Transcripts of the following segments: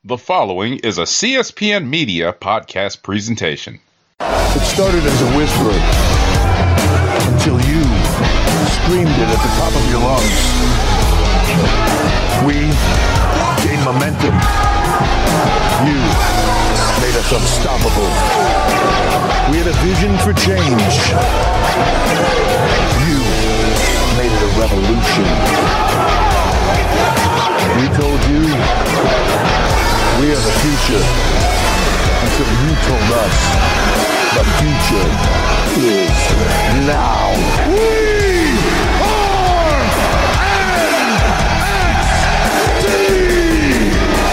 The following is a CSPN Media podcast presentation. It started as a whisper until you screamed it at the top of your lungs. We gained momentum. You made us unstoppable. We had a vision for change. You made it a revolution. We told you we are the future until you told us the future is now. We are NXT!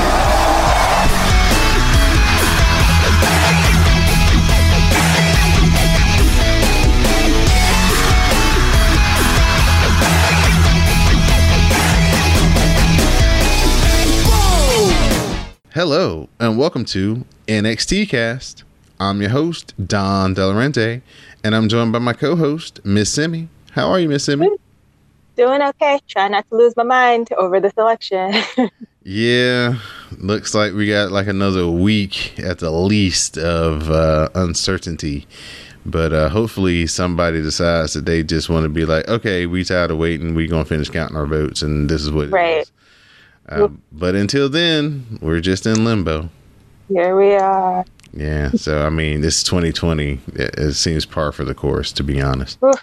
Hello, and welcome to NXT Cast. I'm your host, Don Delarente, and I'm joined by my co-host, Miss Simi. How are you, Miss Simi? Doing okay. Trying not to lose my mind over this election. Yeah, looks like we got like another week at the least of uncertainty. But hopefully somebody decides that they just want to be like, okay, we tired of waiting. We're going to finish counting our votes, and this is what it is. But until then, we're just in limbo. Here we are. Yeah, so I mean, this is 2020. It seems par for the course, to be honest. Oh,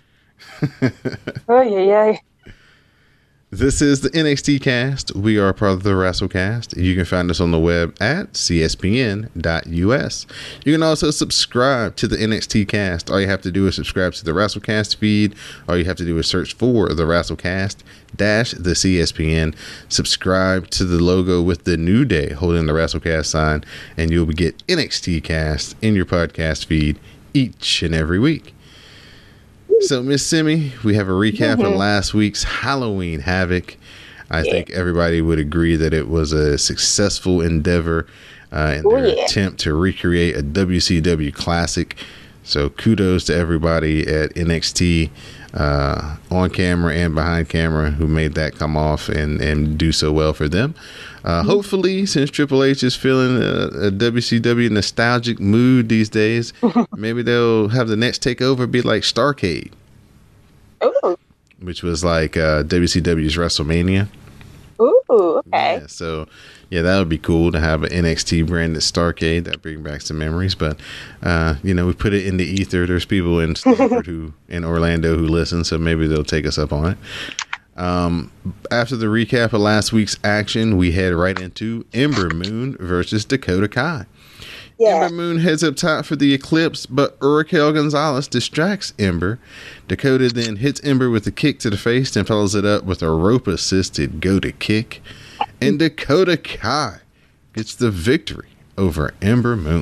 yeah. This is the NXT Cast. We are part of the WrestleCast. You can find us on the web at cspn.us. You can also subscribe to the NXT Cast. All you have to do is subscribe to the WrestleCast feed. All you have to do is search for the WrestleCast the CSPN. Subscribe to the logo with the New Day holding the WrestleCast sign, and you'll get NXT Cast in your podcast feed each and every week. So, Miss Simi, we have a recap of last week's Halloween Havoc. I think everybody would agree that it was a successful endeavor in their attempt to recreate a WCW classic. So, kudos to everybody at NXT on camera and behind camera who made that come off and do so well for them. Hopefully, since Triple H is feeling a WCW nostalgic mood these days, maybe they'll have the next takeover be like Starrcade, which was like WCW's WrestleMania. Ooh, okay. Yeah, so that would be cool to have an NXT branded Starrcade. That bring back some memories. But we put it in the ether. There's people in Stanford in Orlando who listen, so maybe they'll take us up on it. After the recap of last week's action, we head right into Ember Moon versus Dakota Kai. Yeah. Ember Moon heads up top for the Eclipse, but Raquel Gonzalez distracts Ember. Dakota then hits Ember with a kick to the face and follows it up with a rope-assisted go-to kick. And Dakota Kai gets the victory over Ember Moon.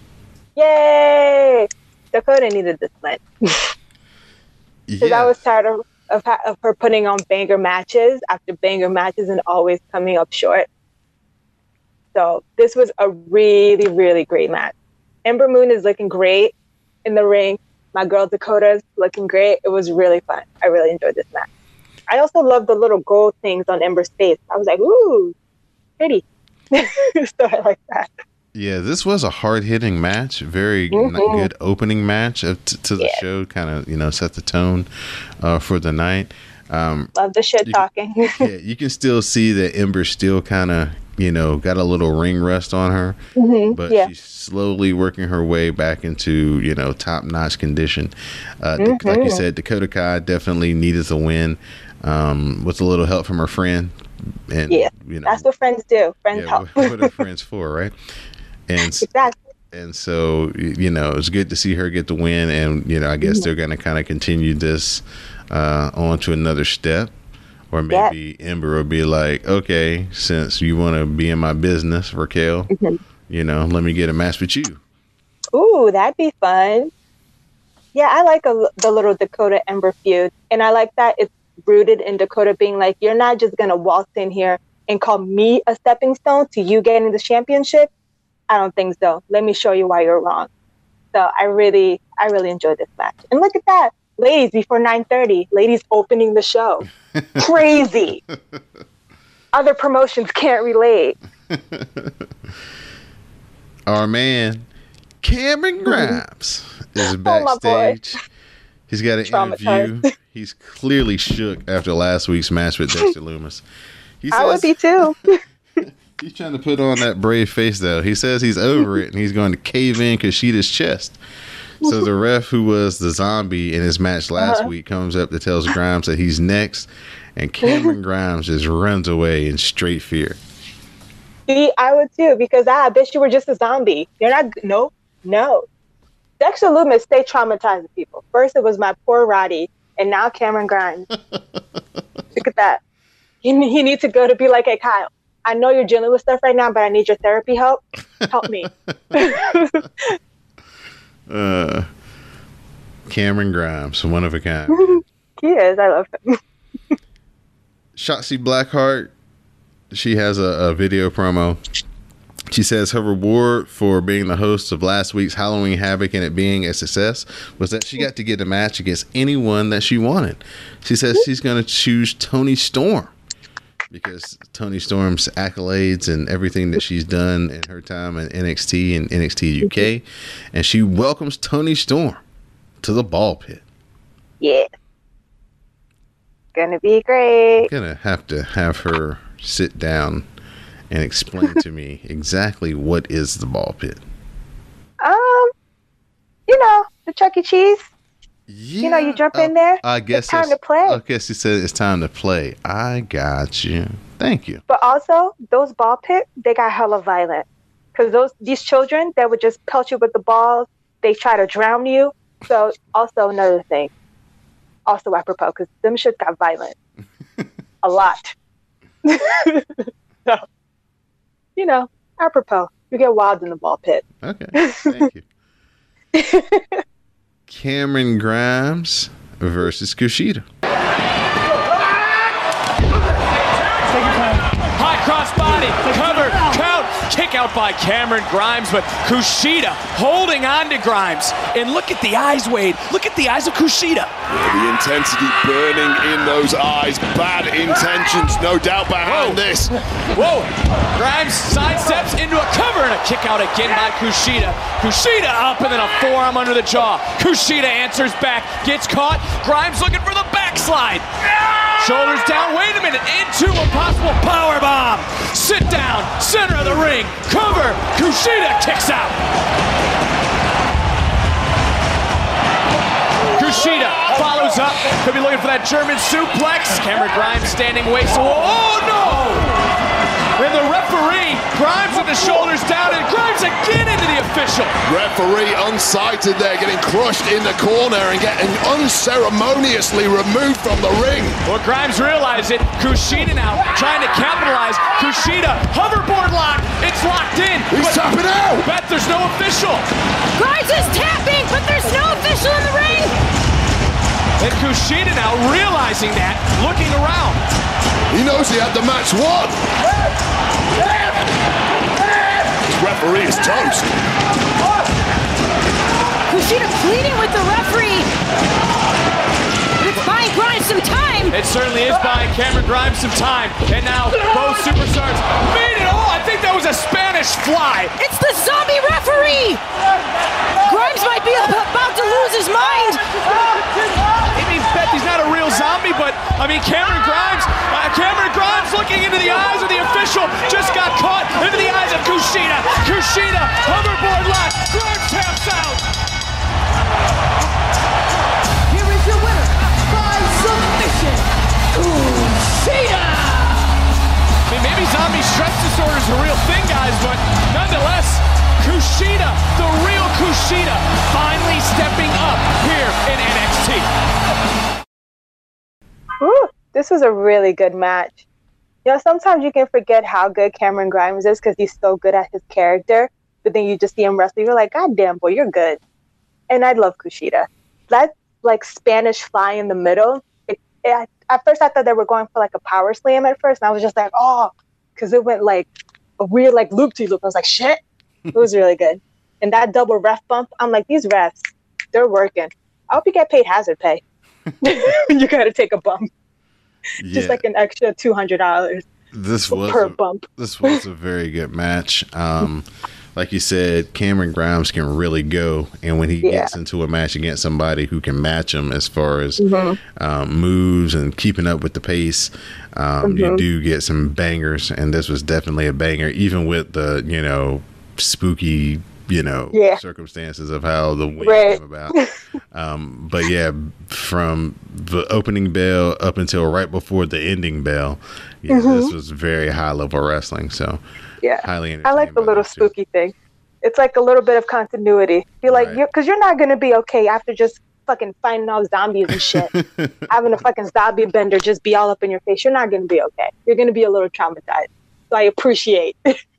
Yay! Dakota needed this match. Because I was tired of her putting on banger matches after banger matches and always coming up short. So this was a really, really great match. Ember Moon is looking great in the ring. My girl Dakota's looking great. It was really fun. I really enjoyed this match. I also love the little gold things on Ember's face. I was like, ooh, pretty. So I like that. Yeah, this was a hard-hitting match. Very good opening match to the show. Kind of, set the tone for the night. Love the shit talking. You can still see that Ember still kind of, got a little ring rust on her. But she's slowly working her way back into, top-notch condition. Like you said, Dakota Kai definitely needed the win with a little help from her friend. And, that's what friends do. Friends help. What are friends for, right? And exactly. And so, it's good to see her get the win. And, I guess they're going to kind of continue this on to another step. Or maybe Ember will be like, okay, since you want to be in my business, Raquel, let me get a match with you. Ooh, that'd be fun. Yeah, I like the little Dakota Ember feud. And I like that it's rooted in Dakota being like, you're not just going to waltz in here and call me a stepping stone to you getting the championship. I don't think so. Let me show you why you're wrong. So I really enjoyed this match. And look at that. Ladies before 9:30. Ladies opening the show. Crazy. Other promotions can't relate. our man Cameron Grimes is backstage. He's got an interview. He's clearly shook after last week's match with Dexter Lumis. I would be too. He's trying to put on that brave face, though. He says he's over it, and he's going to cave in Kushita's chest. So the ref, who was the zombie in his match last week, comes up to tell Grimes that he's next, and Cameron Grimes just runs away in straight fear. See, I would too, because I bet you were just a zombie. You're not. No. Dexter Lumis stay traumatizing people. First it was my poor Roddy, and now Cameron Grimes. Look at that. He needs to go to be like, hey, Kyle, I know you're dealing with stuff right now, but I need your therapy help. Help me. Cameron Grimes, one of a kind. He is. I love him. Shotzi Blackheart, she has a video promo. She says her reward for being the host of last week's Halloween Havoc and it being a success was that she got to get a match against anyone that she wanted. She says she's going to choose Toni Storm because Toni Storm's accolades and everything that she's done in her time in NXT and NXT UK. And she welcomes Toni Storm to the ball pit. Yeah. Gonna be great. I'm going to have her sit down and explain to me exactly what is the ball pit. The Chuck E. Cheese. Yeah, you jump in there. I guess it's time to play. I guess he said it's time to play. I got you. Thank you. But also, those ball pits, they got hella violent. Because these children that would just pelt you with the balls, they try to drown you. So, also another thing. Also apropos, because them shit got violent. A lot. So, apropos. You get wild in the ball pit. Okay, thank you. Cameron Grimes versus Kushida. High cross body, cover, count, kick out by Cameron Grimes, but Kushida holding on to Grimes. And look at the eyes, Wade. Look at the eyes of Kushida. Yeah, the intensity burning in those eyes. Bad intentions, no doubt behind this. Whoa! Grimes sidesteps into a cover and a kick out again by Kushida. Kushida up and then a forearm under the jaw. Kushida answers back, gets caught. Grimes looking for the backslide. Shoulders down, wait a minute, into a possible power bomb. Sit down, center of the ring, cover. Kushida kicks out. Kushida follows up, could be looking for that German suplex. Cameron Grimes standing waist. Oh no! And the referee, Grimes with the shoulders down, and Grimes again into the official. Referee unsighted there, getting crushed in the corner and getting unceremoniously removed from the ring. Well, Grimes realized it. Kushida now trying to capitalize. Kushida, hoverboard lock. It's locked in. He's tapping out. Bet there's no official. Grimes is tapping, but there's no official in the ring. And Kushida now realizing that, looking around. He knows he had the match won. This referee is toast. Kushida pleading with the referee. It's buying Grimes some time. It certainly is buying Cameron Grimes some time. And now both superstars meet it. Oh, I think that was a Spanish fly. It's the zombie referee. Grimes might be about to lose his mind. He's not a real zombie, but I mean, Cameron Grimes looking into the eyes of the official, just got caught into the eyes of Kushida. Kushida, hoverboard lock, Grimes taps out. Here is your winner by submission, Kushida. I mean, maybe zombie stress disorder is a real thing, guys, but nonetheless, Kushida, the real Kushida, finally stepping up here in NXT. Ooh, this was a really good match. Sometimes you can forget how good Cameron Grimes is because he's so good at his character, but then you just see him wrestle, you're like, God damn, boy, you're good. And I love Kushida. That, Spanish fly in the middle, at first I thought they were going for, a power slam at first, and I was just like, oh, because it went, a weird, loop-de-loop. I was like, shit. It was really good. And that double ref bump, I'm like, these refs, they're working. I hope you get paid hazard pay. You got to take a bump. Yeah. Just an extra $200 per bump. This was a very good match. Like like you said, Cameron Grimes can really go, and when he gets into a match against somebody who can match him as far as moves and keeping up with the pace, you do get some bangers, and this was definitely a banger, even with the spooky circumstances of how the win came about. But yeah, from the opening bell up until right before the ending bell, this was very high level wrestling. So highly entertained. I like the little spooky thing. It's like a little bit of continuity. You're like, because you're not going to be okay after just fucking fighting all zombies and shit. Having a fucking zombie bender just be all up in your face. You're not going to be okay. You're going to be a little traumatized. So I appreciate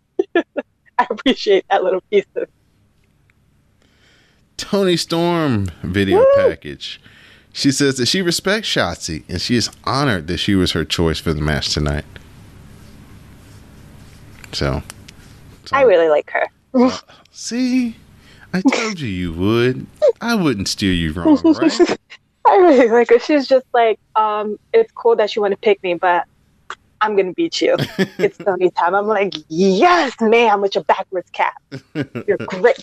that little piece of Tony Storm video package. She says that she respects Shotzi and she is honored that she was her choice for the match tonight. So I really like her. See, I told you would. I wouldn't steer you wrong, right? I really like her. She's just like, it's cool that you want to pick me, but I'm gonna beat you. It's Tony time. I'm like, yes, ma'am, with your backwards cap. You're great.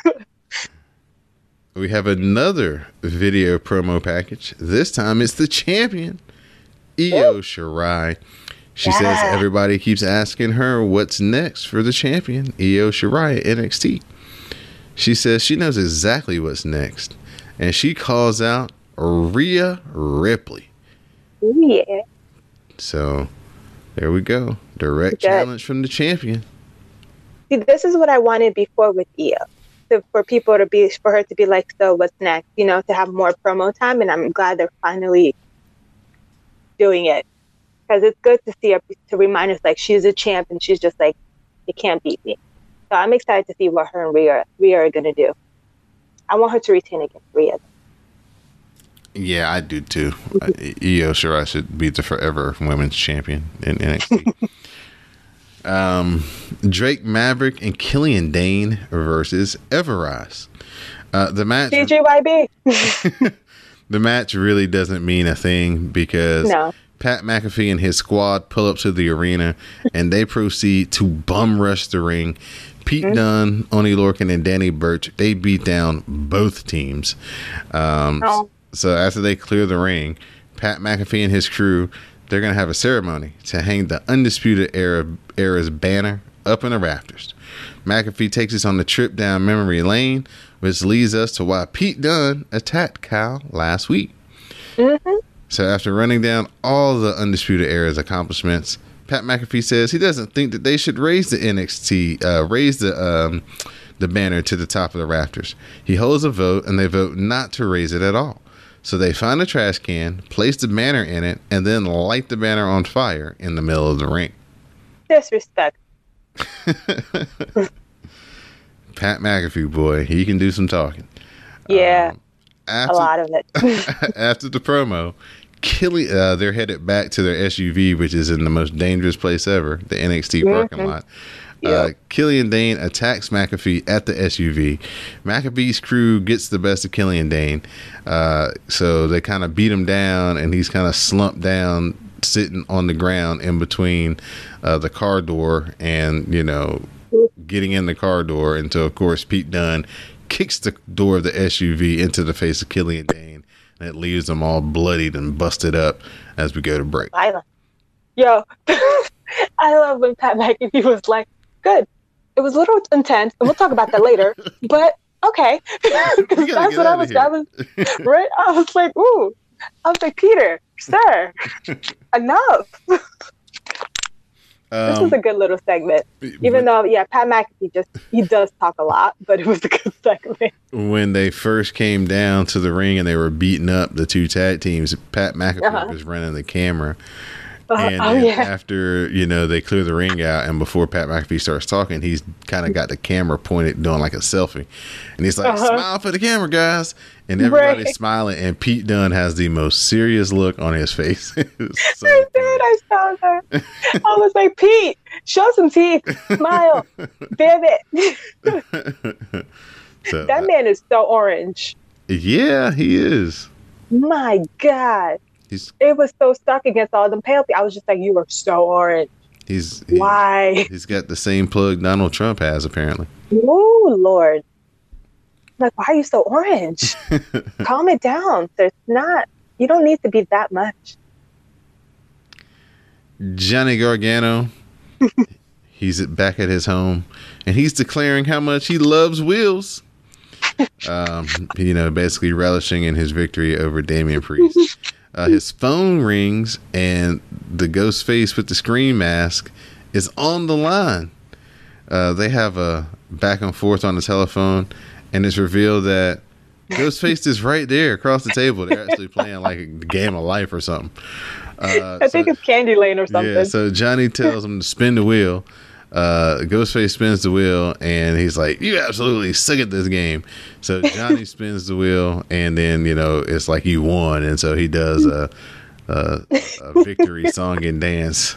We have another video promo package. This time it's the champion, Io Shirai. She says everybody keeps asking her what's next for the champion, Io Shirai at NXT. She says she knows exactly what's next, and she calls out Rhea Ripley. Yeah. So there we go. Direct challenge from the champion. See, this is what I wanted before with Io. For her to be like, so what's next? To have more promo time, and I'm glad they're finally doing it, because it's good to see her, to remind us like she's a champ and she's just like, you can't beat me. So I'm excited to see what her and Rhea are gonna do. I want her to retain against Rhea. Yeah, I do too. Io Shirai should be the forever women's champion in NXT. Drake Maverick and Killian Dane versus Everrise. The match TGYB. The match really doesn't mean a thing because Pat McAfee and his squad pull up to the arena and they proceed to bum rush the ring. Pete Dunne, Oney Lorcan, and Danny Burch, they beat down both teams. So after they clear the ring, Pat McAfee and his crew, they're going to have a ceremony to hang the Undisputed Era's banner up in the rafters. McAfee takes us on the trip down memory lane, which leads us to why Pete Dunne attacked Kyle last week. So after running down all the Undisputed Era's accomplishments, Pat McAfee says he doesn't think that they should raise the the banner to the top of the rafters. He holds a vote, and they vote not to raise it at all. So they find a trash can, place the banner in it, and then light the banner on fire in the middle of the ring. Disrespect. Pat McAfee, boy, he can do some talking. Yeah, a lot of it. After the promo, they're headed back to their SUV, which is in the most dangerous place ever, the NXT parking lot. Killian Dane attacks McAfee at the SUV. McAfee's crew gets the best of Killian Dane. So they kind of beat him down, and he's kind of slumped down, sitting on the ground in between the car door and, getting in the car door until, of course, Pete Dunne kicks the door of the SUV into the face of Killian Dane, and it leaves them all bloodied and busted up as we go to break. Yo, I love when Pat McAfee was like, good. It was a little intense, and we'll talk about that later. But okay, that's what I was right. I was like, ooh. I was like, Peter, sir, enough. This was a good little segment. Even though, Pat McAfee he does talk a lot, but it was a good segment. When they first came down to the ring and they were beating up the two tag teams, Pat McAfee was running the camera. And after, they clear the ring out, and before Pat McAfee starts talking, he's kind of got the camera pointed, doing like a selfie. And he's like, smile for the camera, guys. And everybody's smiling, and Pete Dunne has the most serious look on his face. I saw that. I was like, Pete, show some teeth. Smile. Damn it. That man is so orange. Yeah, he is. My God. It was so stuck against all them pale people. I was just like, you are so orange. Why? He's got the same plug Donald Trump has, apparently. Oh, Lord. Like, why are you so orange? Calm it down. You don't need to be that much. Johnny Gargano, he's back at his home, and he's declaring how much he loves Wills. Basically relishing in his victory over Damian Priest. His phone rings, and the ghost face with the scream mask is on the line. They have a back and forth on the telephone, and it's revealed that Ghostface is right there across the table. They're actually playing like a game of life or something. I think it's Candy Lane or something. Yeah, so Johnny tells him to spin the wheel. Ghostface spins the wheel, and he's like, "You absolutely suck at this game." So Johnny spins the wheel, and then it's like you won, and so he does a victory song and dance.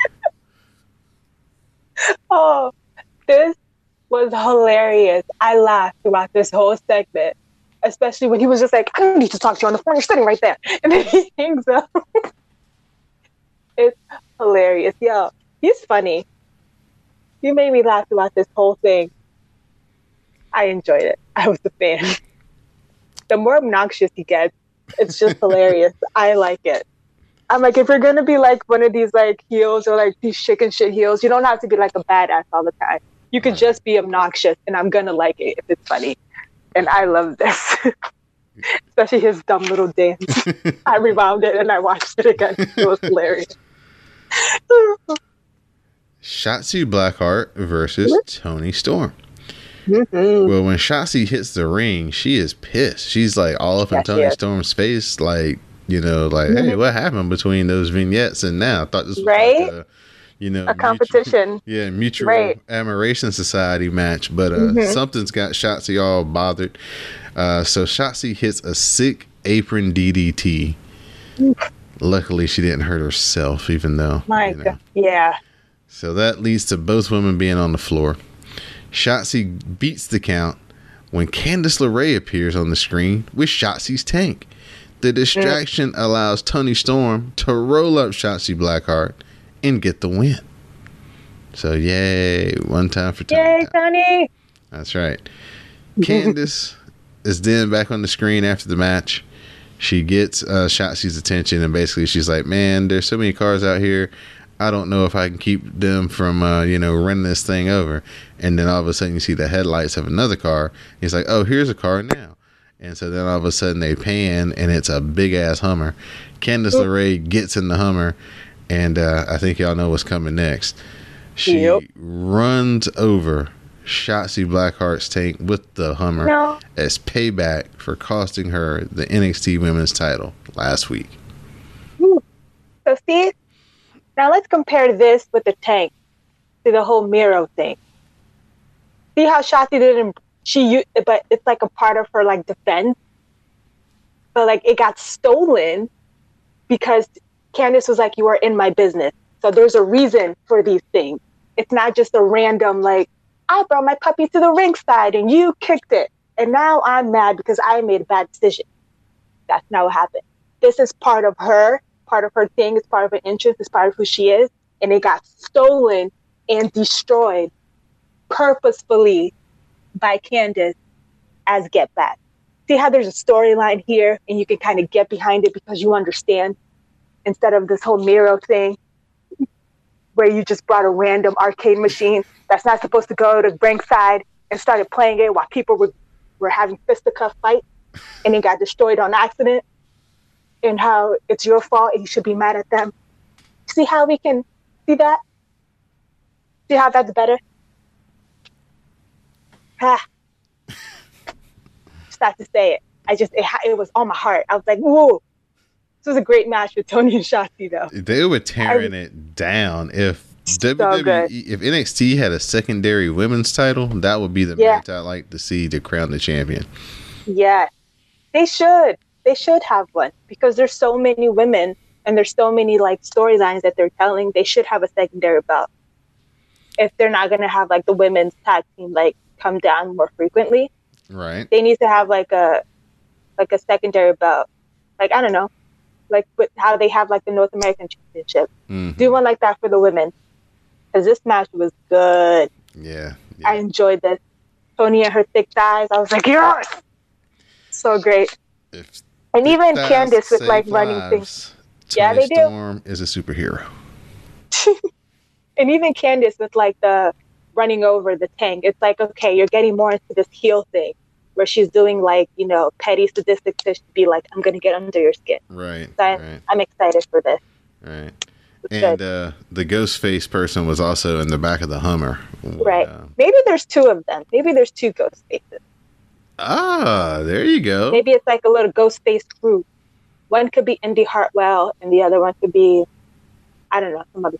Oh, this was hilarious. I laughed throughout this whole segment, especially when he was just like, "I don't need to talk to you on the phone. You're sitting right there," and then he hangs up. It's hilarious. Yo, he's funny. You made me laugh throughout this whole thing. I enjoyed it. I was a fan. The more obnoxious he gets, it's just hilarious. I like it. I'm like, if you're going to be like one of these like heels or like these chicken shit heels, you don't have to be like a badass all the time. You could just be obnoxious, and I'm going to like it if it's funny. And I love this. Especially his dumb little dance. I rewound it and I watched it again. It was hilarious. Shotzi Blackheart versus Toni Storm. Well, when Shotzi hits the ring, she is pissed. She's like all up in Toni Storm's face, like, hey, what happened between those vignettes and now? I thought this was like a competition. Mutual Admiration Society match, but something's got Shotzi all bothered. So Shotzi hits a sick apron DDT. Luckily, she didn't hurt herself, even though. My God. Yeah. So that leads to both women being on the floor. Shotzi beats the count when Candice LeRae appears on the screen with Shotzi's tank. The distraction allows Toni Storm to roll up Shotzi Blackheart and get the win. So yay, one time for Toni. Yay, Toni! That's right. Candice is then back on the screen after the match. She gets Shotzi's attention, and basically she's like, "Man, there's so many cars out here. I don't know if I can keep them from, running this thing over." And then all of a sudden you see the headlights of another car. He's like, "Oh, here's a car now." And so then all of a sudden they pan, and it's a big ass Hummer. Candice LeRae gets in the Hummer, and I think y'all know what's coming next. She runs over Shotzi Blackheart's tank with the Hummer as payback for costing her the NXT Women's title last week. So see, now let's compare this with the tank to the whole Miro thing. See how Shotzi didn't, but it's like a part of her like defense. But like it got stolen because Candice was like, "You are in my business." So there's a reason for these things. It's not just a random like, "I brought my puppy to the ringside and you kicked it. And now I'm mad because I made a bad decision." That's not what happened. This is part of her thing. It's part of her interest. It's part of who she is. And it got stolen and destroyed purposefully by Candice as Get Back. See how there's a storyline here and you can kind of get behind it because you understand, instead of this whole Miro thing where you just brought a random arcade machine that's not supposed to go to ringside and started playing it while people were having fisticuff fights and it got destroyed on accident, and how it's your fault and you should be mad at them. See how we can see that? See how that's better? Just have to say it. It was on my heart. I was like, whoa. This was a great match with Toni and Shotzi, though. They were tearing it down. If if NXT had a secondary women's title, that would be the match I'd like to see to crown the champion. Yeah, they should. They should have one because there's so many women and there's so many like storylines that they're telling. They should have a secondary belt. If they're not going to have like the women's tag team like come down more frequently, right? They need to have like a secondary belt. Like, I don't know, like with how they have like the North American Championship. Mm-hmm. Do one like that for the women. because this match was good. Yeah. I enjoyed this. Tony and her thick thighs. I was like, yes, so great. And even Candice with like running things. Yeah, they do. Storm is a superhero. And even Candice with like the running over the tank. It's like, okay, you're getting more into this heel thing where she's doing like, you know, petty sadistic shit to be like, I'm going to get under your skin. Right. So I'm excited for this. Right. And the Ghostface person was also in the back of the Hummer. Right. Maybe there's two of them. Maybe there's two Ghostfaces. Ah, there you go. Maybe it's like a little Ghostface group. One could be Indy Hartwell, and the other one could be, I don't know, some other.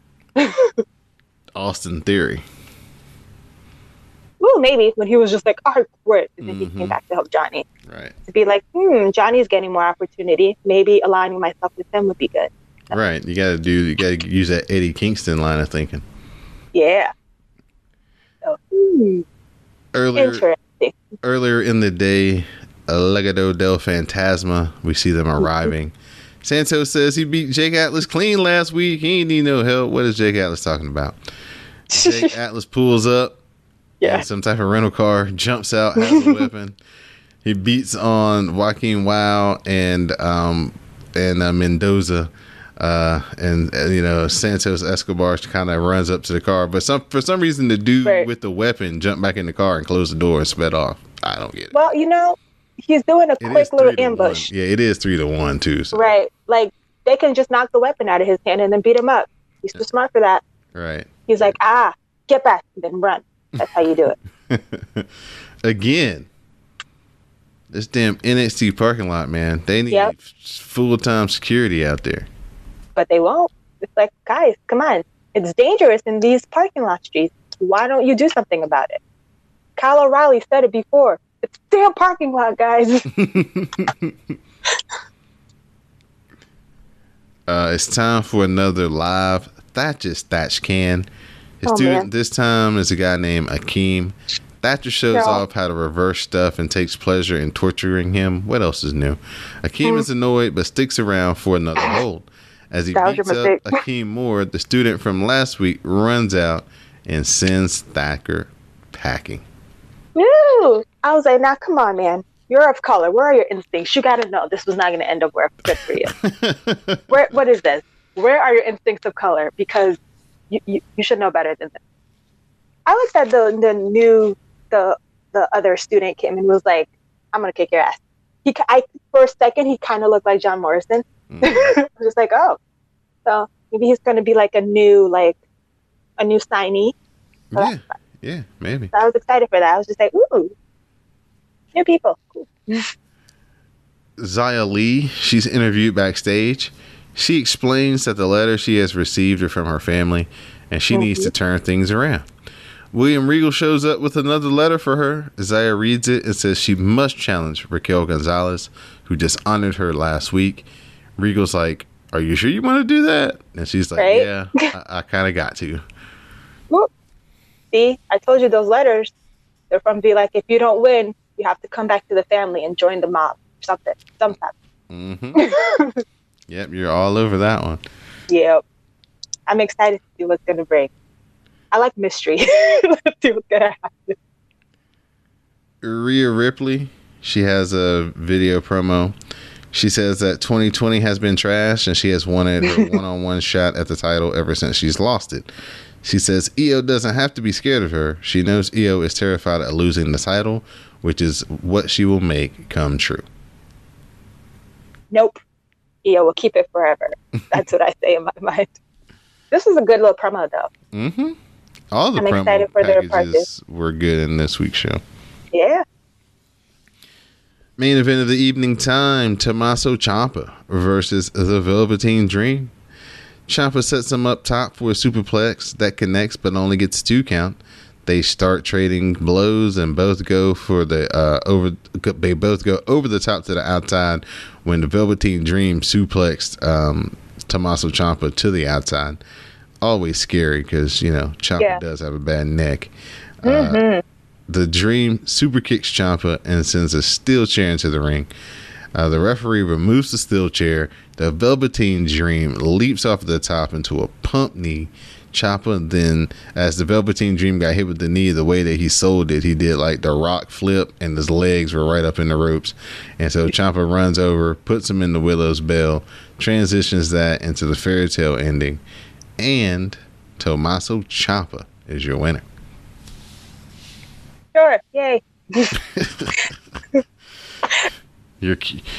Austin Theory. Well, maybe when he was just like, "I quit," and then he came back to help Johnny. Right. To be like, Johnny's getting more opportunity. Maybe aligning myself with him would be good. So. Right. You got to use that Eddie Kingston line of thinking. Yeah. So, Earlier in the day, Legado del Fantasma, we see them arriving. Santos says he beat Jake Atlas clean last week. He ain't need no help. What is Jake Atlas talking about? Jake Atlas pulls up. Yeah. Some type of rental car, jumps out, has a weapon. He beats on Joaquin Wow and Mendoza. And you know, Santos Escobar kind of runs up to the car, but for some reason the dude with the weapon jumped back in the car and closed the door and sped off. I don't get it. Well, you know, he's doing a quick little ambush. Yeah, it is 3-1 too. So. Right, like they can just knock the weapon out of his hand and then beat him up. He's too smart for that. Right. He's like, get back, and then run. That's how you do it. Again, this damn NXT parking lot, man. They need full-time security out there. But they won't. It's like, guys, come on. It's dangerous in these parking lot streets. Why don't you do something about it? Kyle O'Reilly said it before. It's a damn parking lot, guys. It's time for another live Thatch Can. His student this time is a guy named Akeem. Thatcher shows off how to reverse stuff and takes pleasure in torturing him. What else is new? Akeem is annoyed but sticks around for another hold. As he beats up Akeem Moore, the student from last week runs out and sends Thacker packing. Woo! I was like, now come on, man. You're of color. Where are your instincts? You got to know this was not going to end up good for you. What is this? Where are your instincts of color? Because you should know better than this. I like that the other student came and was like, I'm going to kick your ass. For a second, he kind of looked like John Morrison. I was just like, oh. So maybe he's going to be like a new signee. So yeah, maybe. So I was excited for that. I was just like, ooh, new people. Cool. Xia Li, she's interviewed backstage. She explains that the letter she has received are from her family, and she needs to turn things around. William Regal shows up with another letter for her. Xia reads it and says she must challenge Raquel Gonzalez, who dishonored her last week. Regal's like, are you sure you want to do that? And she's like, yeah, I kind of got to. Well, see, I told you those letters, they're from be like, if you don't win, you have to come back to the family and join the mob or something. Yep, you're all over that one. Yep. I'm excited to see what's going to bring. I like mystery. Let's see what's going to happen. Rhea Ripley, she has a video promo. She says that 2020 has been trashed and she has wanted her one-on-one shot at the title ever since she's lost it. She says Io doesn't have to be scared of her. She knows Io is terrified of losing the title, which is what she will make come true. Nope. Io will keep it forever. That's what I say in my mind. This is a good little promo, though. All the promo packages were good in this week's show. Yeah. Main event of the evening time, Tommaso Ciampa versus the Velveteen Dream. Ciampa sets him up top for a superplex that connects but only gets 2 count. They start trading blows and both go for the They both go over the top to the outside when the Velveteen Dream suplexed Tommaso Ciampa to the outside. Always scary because Ciampa does have a bad neck. The Dream super kicks Ciampa and sends a steel chair into the ring. The referee removes the steel chair. The Velveteen Dream leaps off the top into a pump knee. Ciampa. Then as the Velveteen Dream got hit with the knee, the way that he sold it, he did like the rock flip and his legs were right up in the ropes. And so Ciampa runs over, puts him in the Willow's Bell, transitions that into the fairy tale ending, and Tommaso Ciampa is your winner. Sure, yay. Your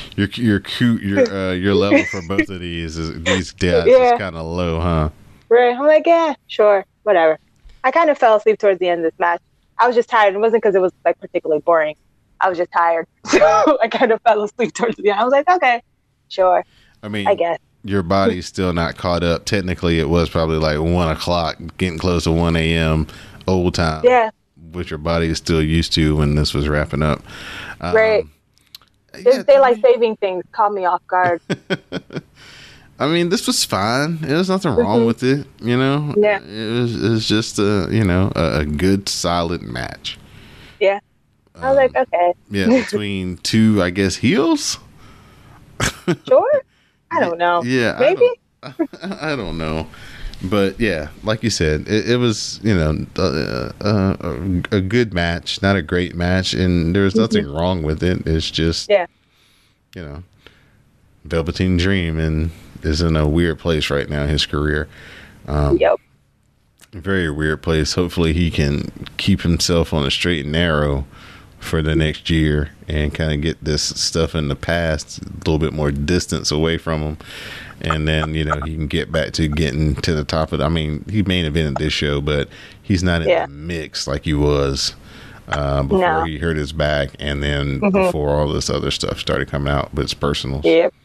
level for both of these dads is kind of low, huh? Right. I'm like, yeah, sure, whatever. I kind of fell asleep towards the end of this match. I was just tired. It wasn't because it was like particularly boring. I was just tired, so I kind of fell asleep towards the end. I was like, okay, sure. I mean, I guess your body's still not caught up. Technically, it was probably like 1 o'clock, getting close to 1 a.m. old time. Yeah. Which your body is still used to when this was wrapping up. Right. This daylight saving things caught me off guard. I mean, this was fine. There's nothing wrong with it, you know. Yeah. It was just a good solid match. Yeah. I was like, okay. Yeah, between two, I guess, heels. Sure. I don't know. Yeah. Maybe. I don't know. But yeah, like you said, it was, a good match, not a great match, and there's nothing wrong with it. It's just, Velveteen Dream and is in a weird place right now in his career. Yep. Very weird place. Hopefully he can keep himself on a straight and narrow for the next year and kind of get this stuff in the past a little bit more distance away from him. And then, he can get back to getting to the top of it. I mean, he main evented this show, but he's not in the mix like he was before he hurt his back and then before all this other stuff started coming out, but it's personal. Yep.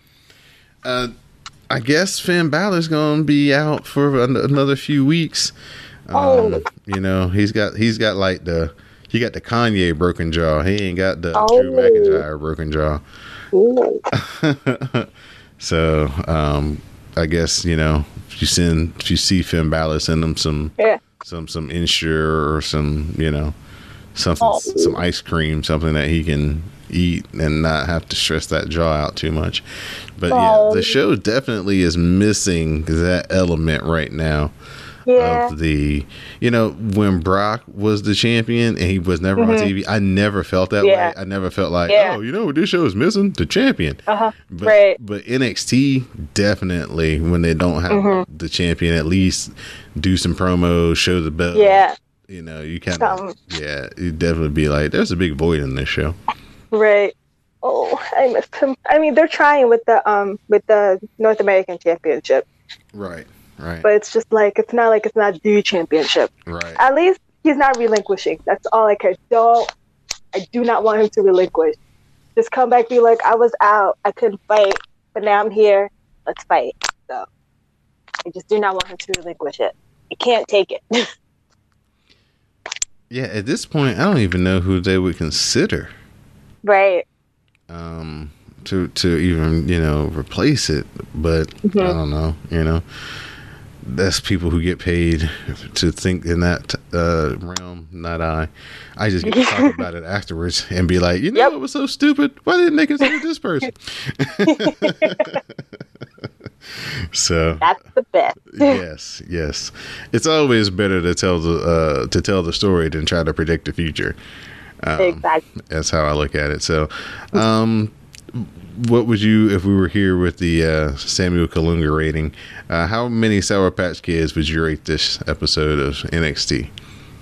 I guess Finn Balor's going to be out for another few weeks. He's got like the Kanye broken jaw. He ain't got the Drew McIntyre broken jaw. So, I guess, if you see Finn Balor, send him some Ensure or some, some ice cream, something that he can eat and not have to stress that jaw out too much. But yeah, the show definitely is missing that element right now. Of the, when Brock was the champion and he was never on TV, I never felt that way. I never felt like, what this show is missing? The champion. But NXT definitely, when they don't have the champion, at least do some promos, show the belt. Yeah. You kind of, you definitely be like, there's a big void in this show. Right. Oh, I missed him. I mean, they're trying with the North American Championship. Right. Right. But it's just like it's not the championship. Right. At least he's not relinquishing. That's all I care. I do not want him to relinquish. Just come back, be like, I was out, I couldn't fight, but now I'm here. Let's fight. So I just do not want him to relinquish it. I can't take it. Yeah, at this point, I don't even know who they would consider. Right. To even replace it, but I don't know. That's people who get paid to think in that realm, not I. I just get to talk about it afterwards and be like, it was so stupid. Why didn't they consider this person? So that's the best. Yes. It's always better to tell the story than try to predict the future. Exactly. That's how I look at it. So, what would you, if we were here with the Samuel Kalunga rating, how many Sour Patch Kids would you rate this episode of NXT?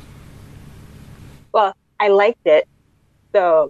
Well, I liked it, so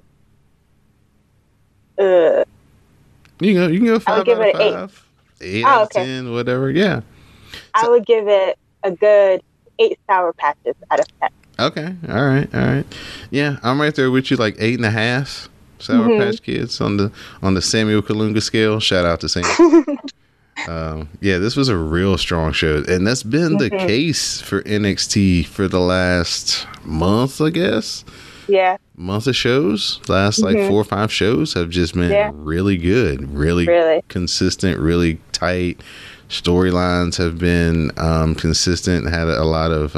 you can go 5 give out it of an 5, 8 out of 10, whatever. Yeah, I would give it a good 8 Sour Patches out of 10. Okay, all right. Yeah, I'm right there with you, like 8.5 Sour Patch Kids on the Samuel Kalunga scale. Shout out to Samuel. Yeah, this was a real strong show, and that's been the case for NXT for the last month, I guess. Yeah. Month of shows, last like 4 or 5 shows have just been really good, really consistent, really tight. Storylines have been consistent. Had a lot of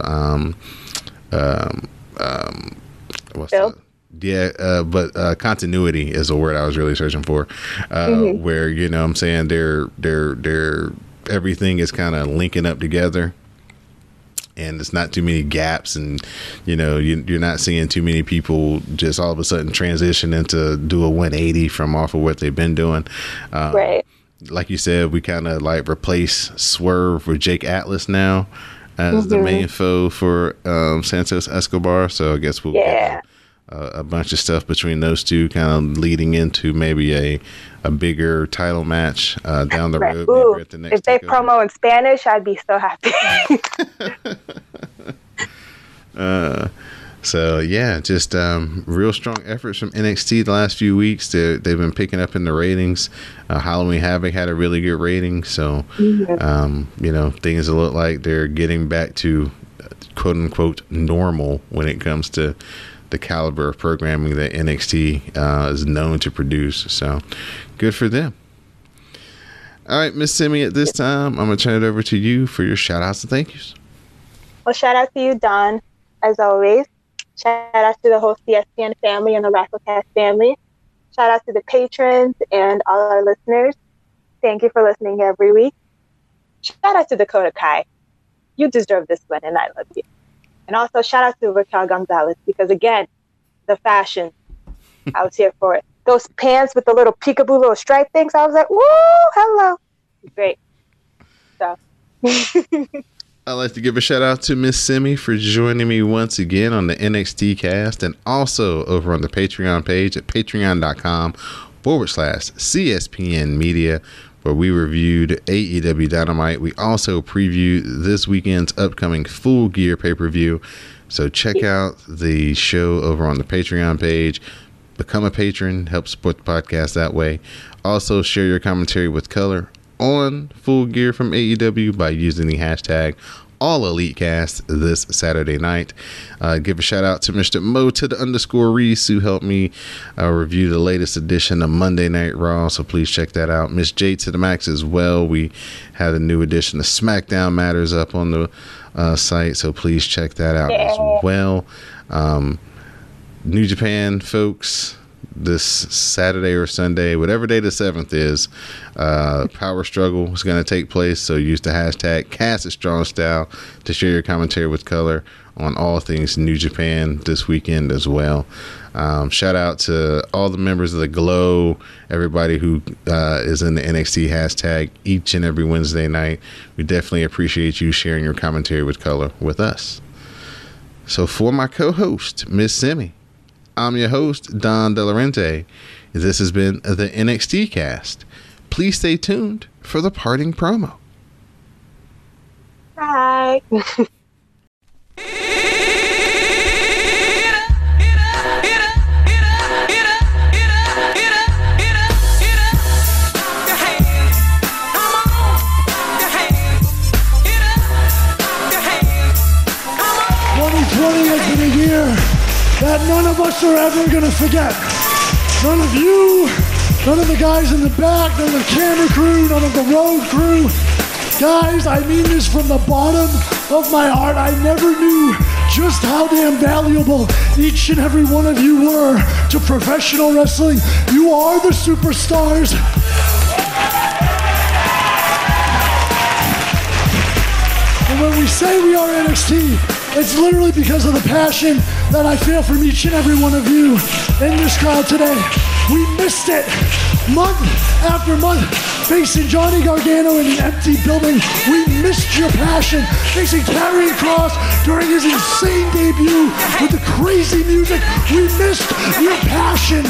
continuity is the word I was really searching for. Where I'm saying they're everything is kind of linking up together. and it's not too many gaps, and you're not seeing too many people just all of a sudden transition into do a 180 from off of what they've been doing. Right. Like you said, we kind of like replace Swerve with Jake Atlas now as the main foe for Santos Escobar. So I guess we'll get a bunch of stuff between those two, kind of leading into maybe a bigger title match down the road. Ooh, maybe at the next if they promo in Spanish, I'd be so happy. So yeah, just real strong efforts from NXT the last few weeks. They've been picking up in the ratings. Halloween Havoc had a really good rating, so things look like they're getting back to quote unquote normal when it comes to the caliber of programming that NXT is known to produce. So good for them. All right, Miss Simi, at this time, I'm going to turn it over to you for your shout outs and thank yous. Well, shout out to you, Don, as always. Shout out to the whole CSPN family and the WrestleCast family. Shout out to the patrons and all our listeners. Thank you for listening every week. Shout out to Dakota Kai. You deserve this win, and I love you. And also shout out to Raquel Gonzalez, because again, the fashion, I was here for it. Those pants with the little peekaboo little stripe things, I was like, woo, hello. Great. So. I'd like to give a shout out to Miss Simi for joining me once again on the NXT cast, and also over on the Patreon page at patreon.com/CSPN Media, where we reviewed AEW Dynamite. We also previewed this weekend's upcoming Full Gear pay-per-view. So check out the show over on the Patreon page. Become a patron, help support the podcast that way. Also share your commentary with color on Full Gear from AEW by using the hashtag AllEliteCast this Saturday night. Give a shout out to Mr. Mo_Reese, who helped me review the latest edition of Monday Night Raw, so please check that out. Miss J to the Max as well. We had a new edition of SmackDown Matters up on the site, so please check that out as well. New Japan folks, this Saturday or Sunday, whatever day the 7th is, Power Struggle is going to take place. So use the hashtag CastItStrongStyle to share your commentary with color on all things New Japan this weekend as well. Shout out to all the members of the Glow, everybody who is in the NXT hashtag each and every Wednesday night. We definitely appreciate you sharing your commentary with color with us. So for my co-host, Miss Simi, I'm your host, Don Delarente. This has been the NXT cast. Please stay tuned for the parting promo. Bye. Has been a year that none of us are ever going to forget. None of you, none of the guys in the back, none of the camera crew, none of the road crew. Guys, I mean this from the bottom of my heart. I never knew just how damn valuable each and every one of you were to professional wrestling. You are the superstars. And when we say we are NXT, it's literally because of the passion that I feel from each and every one of you in this crowd today. We missed it month after month, facing Johnny Gargano in an empty building. We missed your passion, facing Karrion Kross during his insane debut with the crazy music. We missed your passion.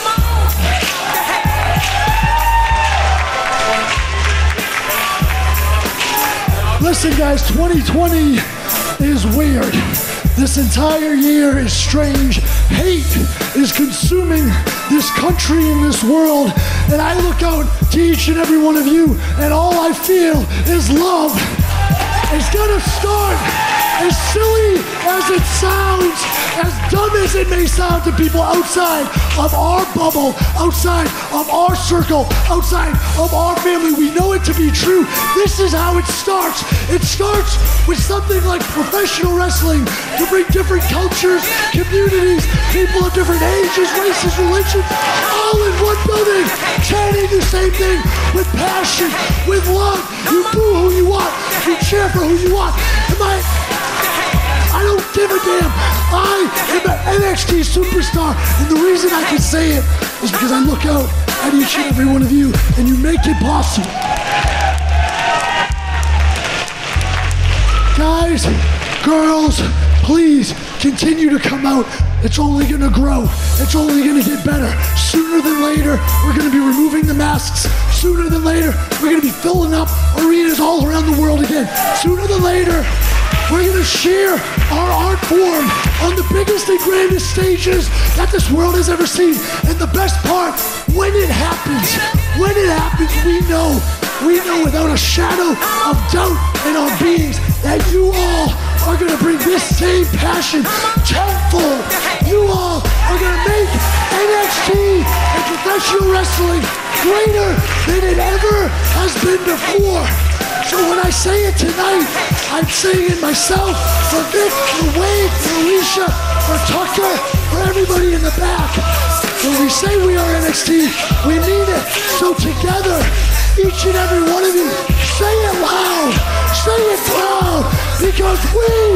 Listen, guys, 2020 is weird. This entire year is strange. Hate is consuming this country and this world. And I look out to each and every one of you, and all I feel is love. It's gonna start as silly as it sounds, as dumb as it may sound to people outside of our bubble, outside of our circle, outside of our family. We know it to be true. This is how it starts. It starts with something like professional wrestling to bring different cultures, communities, people of different ages, races, religions, all in one building, chanting the same thing with passion, with love. You boo who you want, you cheer for who you want. Am I I don't give a damn. I am an NXT superstar, and the reason I can say it is because I look out at each and every one of you, and you make it possible. Guys, girls, please continue to come out. It's only gonna grow. It's only gonna get better. Sooner than later, we're gonna be removing the masks. Sooner than later, we're gonna be filling up arenas all around the world again. Sooner than later, we're gonna share our art form on the biggest and grandest stages that this world has ever seen. And the best part, when it happens, we know without a shadow of doubt in our beings that you all are gonna bring this same passion tenfold. You all are gonna make NXT and professional wrestling greater than it ever has been before. So when I say it tonight, I'm saying it myself, for Vic, for Wade, for Alicia, for Tucker, for everybody in the back. When we say we are NXT, we mean it. So together, each and every one of you, say it loud, say it proud, because we